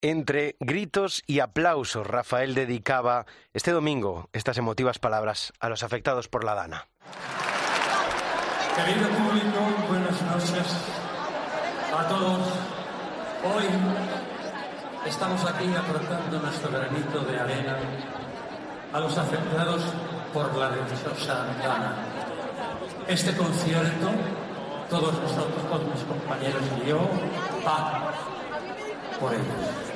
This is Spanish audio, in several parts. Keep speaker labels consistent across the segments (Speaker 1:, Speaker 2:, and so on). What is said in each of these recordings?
Speaker 1: Entre gritos y aplausos, Rafael dedicaba este domingo estas emotivas palabras a los afectados por la Dana.
Speaker 2: Querido público, buenas noches a todos. Hoy estamos aquí aportando nuestro granito de arena a los afectados por la dichosa Dana. Este concierto, todos nosotros, todos mis compañeros y yo, va por ellos.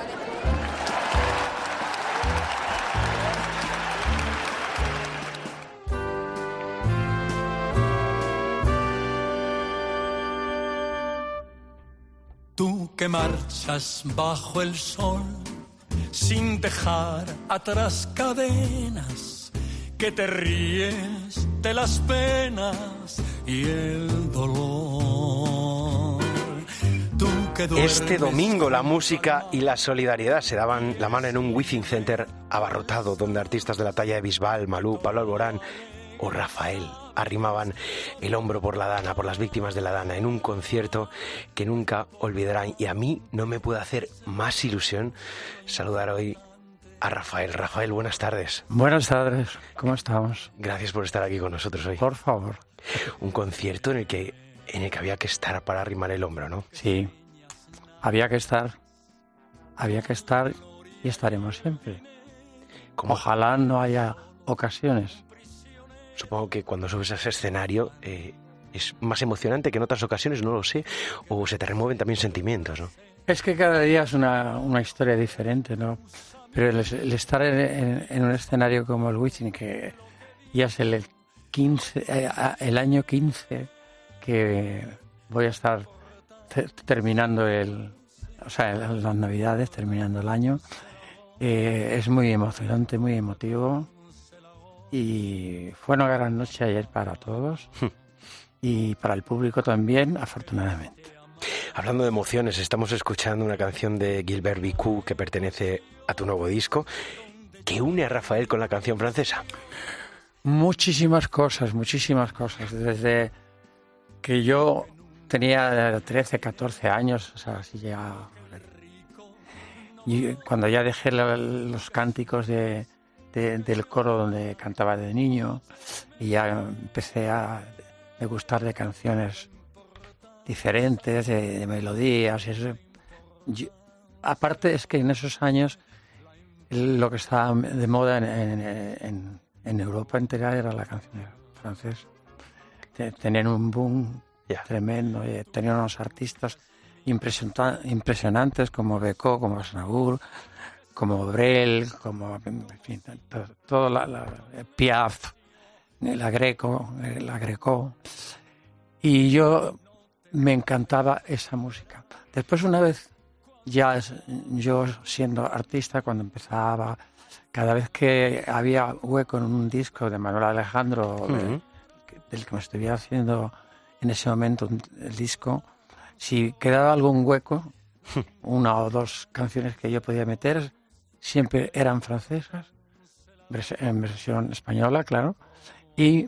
Speaker 3: Tú que marchas bajo el sol, sin dejar atrás cadenas, que te ríes de las penas y el dolor. Tú que
Speaker 1: Este domingo la música y la solidaridad se daban la mano en un Withing Center abarrotado, donde artistas de la talla de Bisbal, Malú, Pablo Alborán o Rafael arrimaban el hombro por la Dana, por las víctimas de la Dana, en un concierto que nunca olvidarán. Y a mí no me puede hacer más ilusión saludar hoy a Rafael. Rafael, buenas tardes.
Speaker 4: Buenas tardes, ¿cómo estamos?
Speaker 1: Gracias por estar aquí con nosotros hoy.
Speaker 4: Por favor.
Speaker 1: Un concierto en el que había que estar para arrimar el hombro, ¿no?
Speaker 4: Sí, había que estar y estaremos siempre.
Speaker 1: ¿Cómo?
Speaker 4: Ojalá no haya ocasiones.
Speaker 1: Supongo que cuando subes a ese escenario es más emocionante que en otras ocasiones, no lo sé, o se te remueven también sentimientos, ¿no?
Speaker 4: Es que cada día es una historia diferente, ¿no? Pero el estar en un escenario como el Withing, que ya es el año 15 que voy a estar terminando las Navidades, terminando el año, es muy emocionante, muy emotivo. Y fue una gran noche ayer para todos y para el público también, afortunadamente.
Speaker 1: Hablando de emociones, estamos escuchando una canción de Gilbert Bécaud que pertenece a tu nuevo disco. ¿Qué une a Rafael con la canción francesa?
Speaker 4: Muchísimas cosas. Desde que yo tenía 13, 14 años, o sea, así ya... Y cuando ya dejé los cánticos del coro donde cantaba de niño y ya empecé a degustar de canciones diferentes, de melodías. Aparte es que en esos años lo que estaba de moda en Europa entera era la canción francesa. Tenían un boom tremendo, tenían unos artistas impresionantes como Bécaud, como Aznavour, como Brel, como en fin, todo Piaf, la Greco, y yo me encantaba esa música. Después, una vez ya yo siendo artista, cuando empezaba, cada vez que había hueco en un disco de Manuel Alejandro, del que me estuviera haciendo en ese momento el disco, si quedaba algún hueco, una o dos canciones que yo podía meter, siempre eran francesas, en versión española, claro, y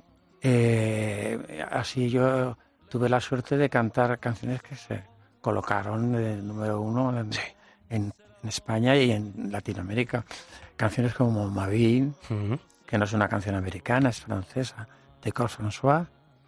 Speaker 4: así yo tuve la suerte de cantar canciones que se colocaron de número uno en España y en Latinoamérica. Canciones como Ma Vie, que no es una canción americana, es francesa, de Claude François.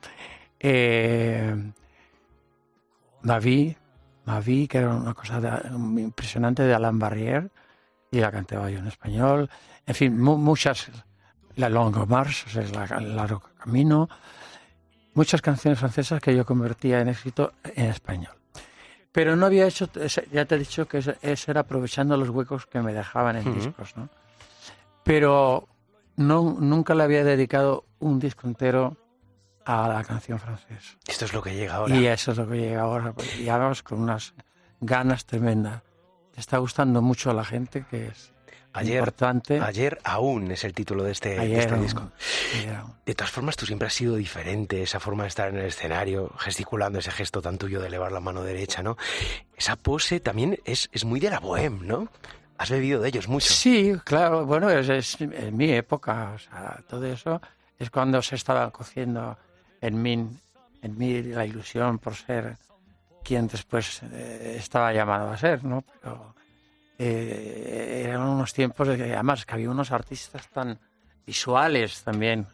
Speaker 4: Ma Vie, que era una cosa impresionante, de Alain Barrière, y la cantaba yo en español. En fin, muchas, La Longue Marche, el largo camino, muchas canciones francesas que yo convertía en éxito en español. Pero no había hecho, ya te he dicho que eso era aprovechando los huecos que me dejaban en discos, ¿no? Pero nunca le había dedicado un disco entero a la canción francesa.
Speaker 1: Esto es lo que llega ahora.
Speaker 4: Y eso es lo que llega ahora. Y vamos con unas ganas tremendas. Te está gustando mucho a la gente, que es importante.
Speaker 1: Ayer aún es el título de este disco.
Speaker 4: Ayer aún.
Speaker 1: De todas formas, tú siempre has sido diferente, esa forma de estar en el escenario, gesticulando, ese gesto tan tuyo de elevar la mano derecha, ¿no? Esa pose también es muy de la bohème, ¿no? Has bebido de ellos mucho.
Speaker 4: Sí, claro. Bueno, es en mi época. O sea, todo eso es cuando se estaba cociendo en mí la ilusión por ser quien después estaba llamado a ser, ¿no? Pero eran unos tiempos de que, además, que había unos artistas tan visuales también.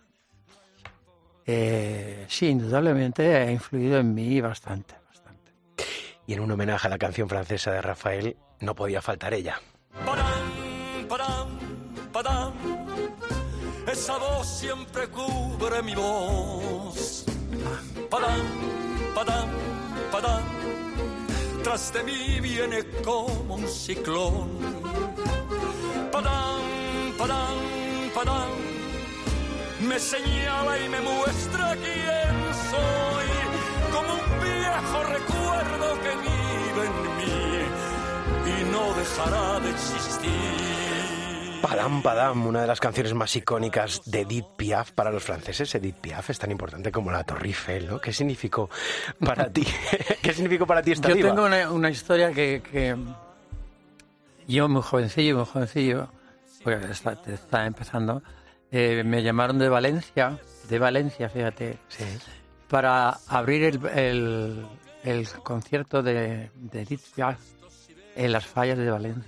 Speaker 4: Sí, indudablemente ha influido en mí bastante.
Speaker 1: Y en un homenaje a la canción francesa de Rafael, no podía faltar ella.
Speaker 3: Padam, padam, padam. Esa voz siempre cubre mi voz. Padam, padam, padam. Tras de mí viene como un ciclón. Padam, padam, padam. Me señala y me muestra quién soy, como un viejo recuerdo que vive en mí y no dejará de existir.
Speaker 1: Padam Padam, una de las canciones más icónicas de Edith Piaf para los franceses. Edith Piaf es tan importante como la Torre Eiffel, ¿no? ¿Qué significó para ti? ¿Qué significó para ti esta diva?
Speaker 4: Yo tengo una historia que yo muy jovencillo, pues está empezando. Me llamaron de Valencia, fíjate,
Speaker 1: Sí.
Speaker 4: para abrir el concierto de Edith Piaf en las Fallas de Valencia,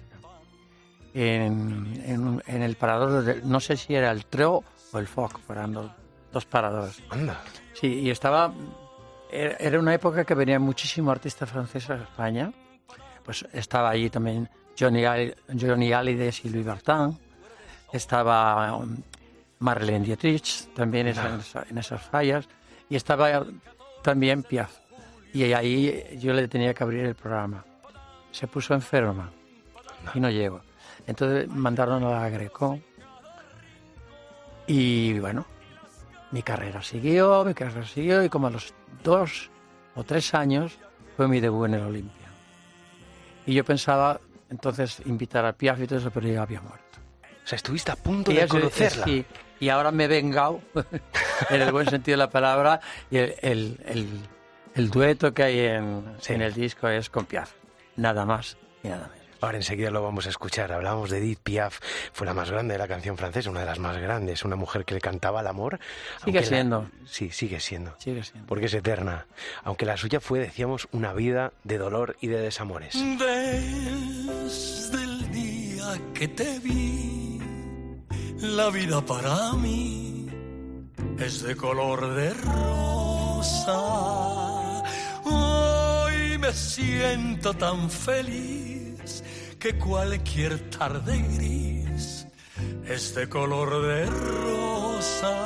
Speaker 4: en el parador, no sé si era el Treo o el Foc, eran dos paradores.
Speaker 1: Anda.
Speaker 4: Sí, y era una época que venían muchísimos artistas franceses a España, pues estaba allí también Johnny Hallyday y Louis Vuitton, estaba Marlene Dietrich, también en esas fallas, y estaba también Piaf. Y ahí yo le tenía que abrir el programa. Se puso enferma y no llegó. Entonces mandaron a la Greco y bueno, mi carrera siguió y como a los 2 o 3 años fue mi debut en el Olympia. Y yo pensaba entonces invitar a Piaf y todo eso, pero ella había muerto.
Speaker 1: O sea, estuviste a punto de conocerla.
Speaker 4: Sí, y ahora me he vengado, en el buen sentido de la palabra, y el dueto que hay en el disco es con Piaf. Nada más y nada menos.
Speaker 1: Ahora enseguida lo vamos a escuchar. Hablábamos de Edith Piaf, fue la más grande de la canción francesa, una de las más grandes, una mujer que le cantaba al amor.
Speaker 4: Sigue siendo.
Speaker 1: Sí, sigue siendo.
Speaker 4: Sigue siendo.
Speaker 1: Porque es eterna. Aunque la suya fue, decíamos, una vida de dolor y de desamores.
Speaker 3: Desde el día que te vi, la vida para mí es de color de rosa. Hoy me siento tan feliz que cualquier tarde gris es de color de rosa.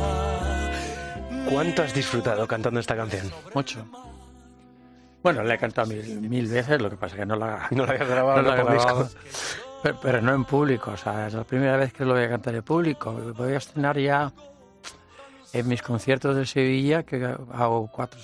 Speaker 1: ¿Cuánto has disfrutado cantando esta canción?
Speaker 4: Mucho. Bueno, la he cantado mil veces, lo que pasa es que no la
Speaker 1: había grabado,
Speaker 4: no la he
Speaker 1: por
Speaker 4: grabado.
Speaker 1: disco.
Speaker 4: Pero no en público, o sea, es la primera vez que lo voy a cantar en público. Voy a estrenar ya en mis conciertos de Sevilla, que hago 4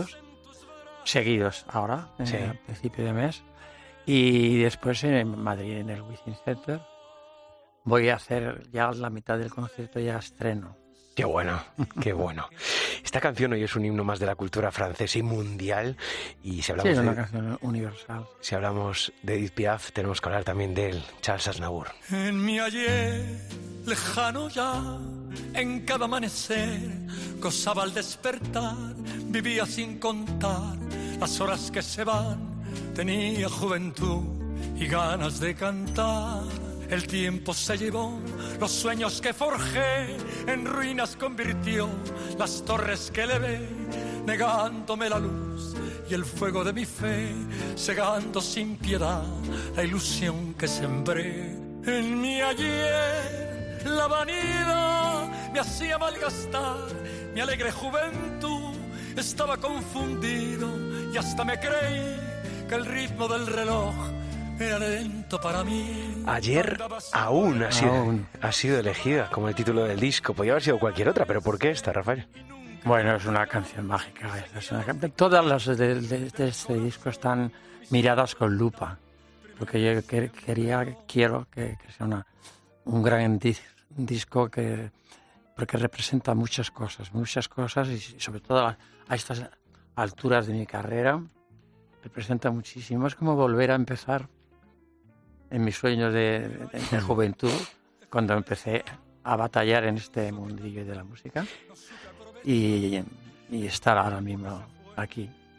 Speaker 4: seguidos ahora,
Speaker 1: Sí.
Speaker 4: a principio de mes. Y después en Madrid, en el Within Center, voy a hacer ya la mitad del concierto, ya estreno.
Speaker 1: Qué bueno, qué bueno. Esta canción hoy es un himno más de la cultura francesa y mundial. Y si hablamos,
Speaker 4: Sí, es una canción universal.
Speaker 1: si hablamos de Edith Piaf, tenemos que hablar también de él, Charles Aznavour.
Speaker 3: En mi ayer lejano ya, en cada amanecer, gozaba al despertar, vivía sin contar las horas que se van, tenía juventud y ganas de cantar. El tiempo se llevó los sueños que forjé, en ruinas convirtió las torres que elevé, negándome la luz y el fuego de mi fe, cegando sin piedad la ilusión que sembré. En mi ayer la vanidad me hacía malgastar mi alegre juventud, estaba confundido y hasta me creí que el ritmo del reloj era lento para mí.
Speaker 1: Ayer aún ha sido elegida como el título del disco. Podría haber sido cualquier otra, pero ¿por qué esta, Rafael?
Speaker 4: Bueno, es una canción mágica. Todas las de este disco están miradas con lupa, porque yo quiero que sea un gran disco porque representa muchas cosas y sobre todo a estas alturas de mi carrera representa muchísimo. Es como volver a empezar en mis sueños de juventud, cuando empecé a batallar en este mundillo de la música y estar ahora mismo aquí.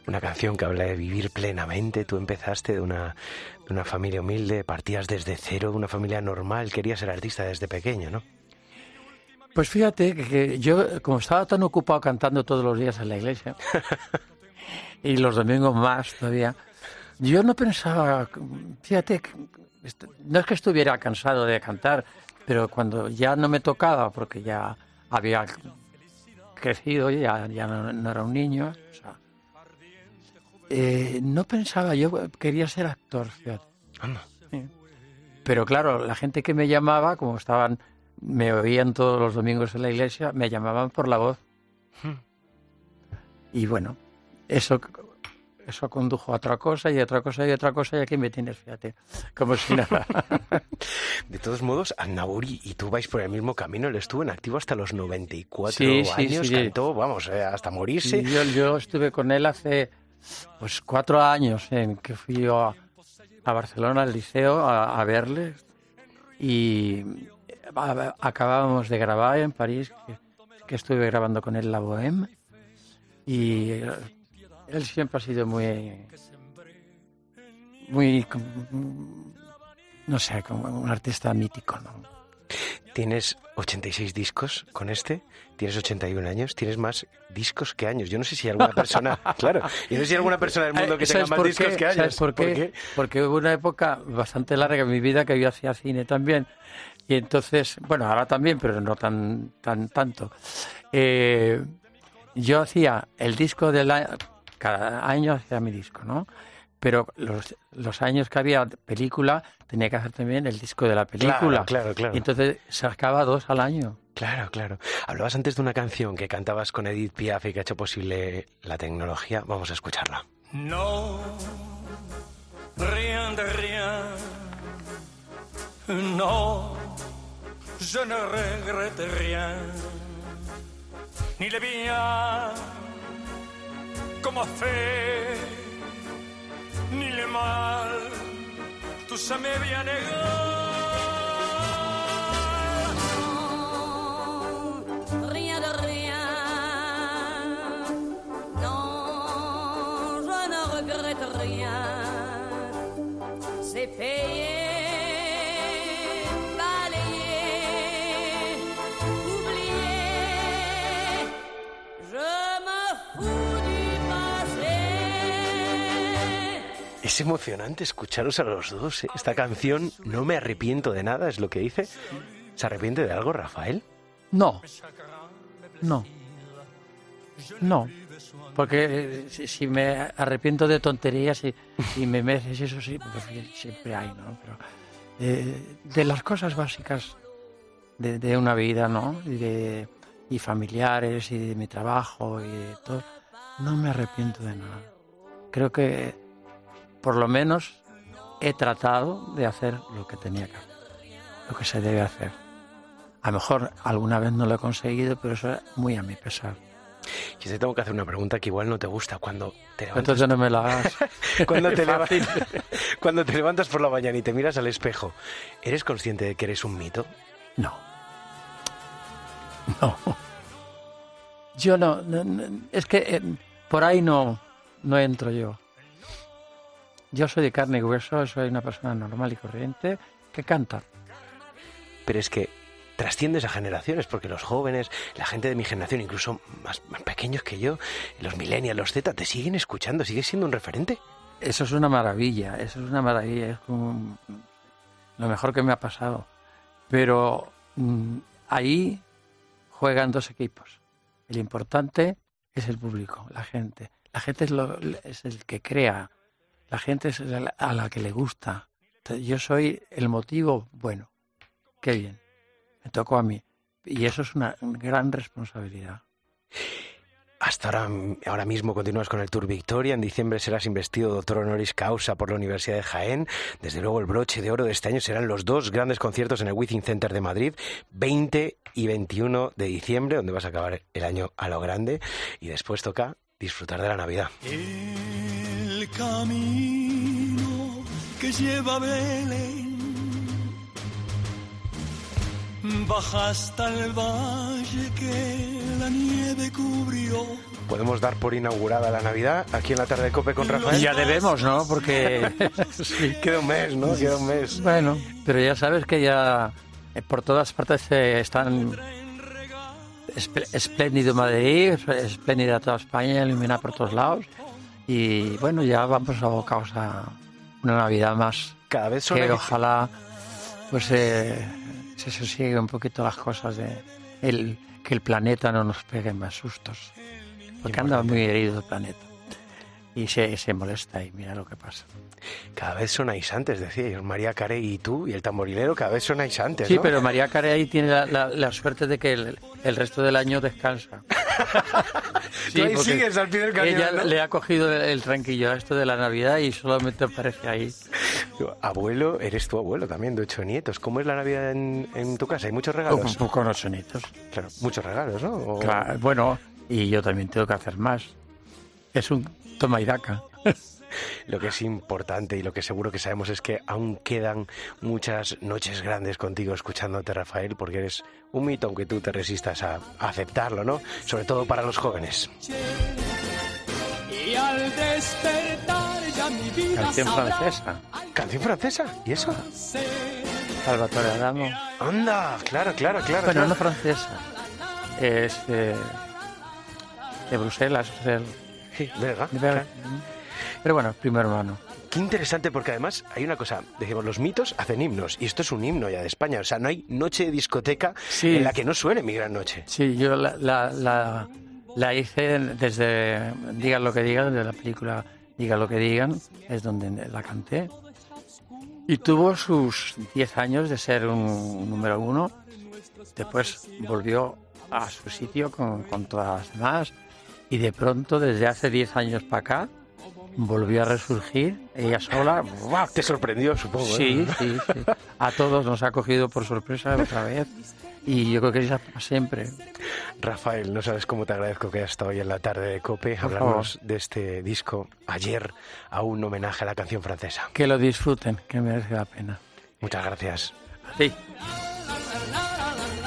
Speaker 1: Una canción que habla de vivir plenamente. Tú empezaste de una familia humilde, partías desde cero, de una familia normal, querías ser artista desde pequeño, ¿no?
Speaker 4: Pues fíjate que yo, como estaba tan ocupado cantando todos los días en la iglesia, y los domingos más todavía, yo no pensaba, fíjate, no es que estuviera cansado de cantar, pero cuando ya no me tocaba, porque ya había crecido, ya no era un niño, o sea, no pensaba, yo quería ser actor, fíjate. Sí. Pero claro, la gente que me llamaba, como me oían todos los domingos en la iglesia, me llamaban por la voz. Y bueno, eso condujo a otra cosa y otra cosa y otra cosa, y aquí me tienes, fíjate, como si nada.
Speaker 1: De todos modos, Aznavour y tú vais por el mismo camino. Él estuvo en activo hasta los 94 años, cantó, vamos, hasta morirse.
Speaker 4: Sí, yo estuve con él hace 4 años, en que fui yo a Barcelona, al liceo, a verle, y acabábamos de grabar en París, que estuve grabando con él La Bohème, y él siempre ha sido muy, no sé, como un artista mítico, ¿no?
Speaker 1: Tienes 86 discos con este, tienes 81 años, tienes más discos que años. Yo no sé si hay alguna persona, claro, yo no sé si hay alguna persona del mundo que tenga más discos que años.
Speaker 4: ¿Sabes por qué? Porque hubo una época bastante larga en mi vida que yo hacía cine también, y entonces, bueno, ahora también, pero no tanto. Yo hacía el disco cada año hacía mi disco, ¿no? Pero los años que había película, tenía que hacer también el disco de la película.
Speaker 1: Claro.
Speaker 4: Y entonces sacaba 2 al año.
Speaker 1: Claro. Hablabas antes de una canción que cantabas con Edith Piaf y que ha hecho posible la tecnología. Vamos a escucharla.
Speaker 3: No, rien de rien. No, je ne regrette rien. Ni le bien, como fait, ni le mal, tout ça me vient
Speaker 5: Non, rien de rien. Non, je ne regrette rien. C'est payé, balayé, oublié. Je me fous du passé.
Speaker 1: Es emocionante escucharos a los dos, ¿eh? Esta canción, No me arrepiento de nada, es lo que dice. ¿Se arrepiente de algo, Rafael?
Speaker 4: No. Porque si me arrepiento de tonterías y me mereces eso, sí, pues siempre hay, ¿no? Pero de las cosas básicas de una vida, ¿no? Y familiares y de mi trabajo y de todo, no me arrepiento de nada. Creo que por lo menos he tratado de hacer lo que tenía que hacer, lo que se debe hacer. A lo mejor alguna vez no lo he conseguido, pero eso es muy a mi pesar.
Speaker 1: Yo te tengo que hacer una pregunta que igual no te gusta cuando te levantas.
Speaker 4: Entonces no me la hagas.
Speaker 1: Cuando te levantas por la mañana y te miras al espejo, ¿eres consciente de que eres un mito?
Speaker 4: No. Yo no es que por ahí no entro yo. Yo soy de carne y hueso, soy una persona normal y corriente que canta.
Speaker 1: Pero es que trasciendes a generaciones, porque los jóvenes, la gente de mi generación, incluso más pequeños que yo, los millennials, los Z, te siguen escuchando, sigues siendo un referente.
Speaker 4: Eso es una maravilla, es como lo mejor que me ha pasado. Pero ahí juegan 2 equipos. El importante es el público, la gente. La gente es el que crea, la gente es a la que le gusta. Entonces, yo soy el motivo bueno. Qué bien. Me tocó a mí. Y eso es una gran responsabilidad.
Speaker 1: Hasta ahora mismo continúas con el Tour Victoria. En diciembre serás investido doctor honoris causa por la Universidad de Jaén. Desde luego el broche de oro de este año serán los 2 grandes conciertos en el Withing Center de Madrid, 20 y 21 de diciembre, donde vas a acabar el año a lo grande. Y después toca disfrutar de la Navidad.
Speaker 3: El camino que lleva a Belén baja hasta el valle que la nieve cubrió.
Speaker 1: podemos dar por inaugurada la Navidad aquí en la tarde de COPE con Rafael.
Speaker 4: Ya debemos, ¿no? Porque sí.
Speaker 1: Queda un mes, ¿no? Queda un mes.
Speaker 4: Bueno, pero ya sabes que ya por todas partes están espléndido Madrid, espléndida toda España, iluminada por todos lados. Y bueno, ya vamos abocados a una Navidad más.
Speaker 1: Cada vez
Speaker 4: que ojalá pues se sosieguen un poquito las cosas que el planeta no nos pegue más sustos, porque anda muy herido el planeta y se molesta y mira lo que pasa.
Speaker 1: Cada vez sonáis antes, decíais, María Carey y tú y el tamborilero, cada vez sonáis antes,
Speaker 4: sí,
Speaker 1: ¿no?
Speaker 4: Pero María Carey tiene la suerte de que el resto del año descansa.
Speaker 1: Sí, tú ahí sigues al pie del cañón,
Speaker 4: ella,
Speaker 1: ¿no?
Speaker 4: Le ha cogido el tranquillo a esto de la Navidad y solamente aparece ahí.
Speaker 1: Abuelo, eres tu abuelo también, de 8 nietos. ¿Cómo es la Navidad en tu casa? ¿Hay muchos regalos?
Speaker 4: Con 8 nietos.
Speaker 1: Claro, muchos regalos, ¿no? O...
Speaker 4: Claro, bueno, y yo también tengo que hacer más. Es un toma y daca.
Speaker 1: Lo que es importante y lo que seguro que sabemos es que aún quedan muchas noches grandes contigo escuchándote, Rafael, porque eres un mito, aunque tú te resistas a aceptarlo, ¿no? Sobre todo para los jóvenes.
Speaker 3: Y al despertar ya mi vida
Speaker 4: Canción francesa.
Speaker 1: ¿Canción francesa? ¿Y eso?
Speaker 4: Salvatore Adamo.
Speaker 1: ¡Anda! Claro.
Speaker 4: Bueno, no francesa. Es de Bruselas.
Speaker 1: Sí, belga.
Speaker 4: Claro. Pero bueno, primo hermano.
Speaker 1: Qué interesante, porque además hay una cosa, decimos, los mitos hacen himnos, y esto es un himno ya de España, o sea, no hay noche de discoteca en la que no suene Mi Gran Noche.
Speaker 4: Sí, yo la hice desde Digan lo que digan, desde la película Digan lo que digan, es donde la canté. Y tuvo sus 10 años de ser un número 1, después volvió a su sitio con todas las demás, y de pronto, desde hace 10 años para acá, volvió a resurgir, ella sola. ¡Wow!
Speaker 1: Te sorprendió, supongo.
Speaker 4: Sí. A todos nos ha cogido por sorpresa otra vez. Y yo creo que es para siempre.
Speaker 1: Rafael, no sabes cómo te agradezco que hayas estado hoy en la tarde de COPE hablándonos de este disco. Ayer, a un homenaje a la canción francesa.
Speaker 4: Que lo disfruten, que merece la pena.
Speaker 1: Muchas gracias.
Speaker 4: Sí.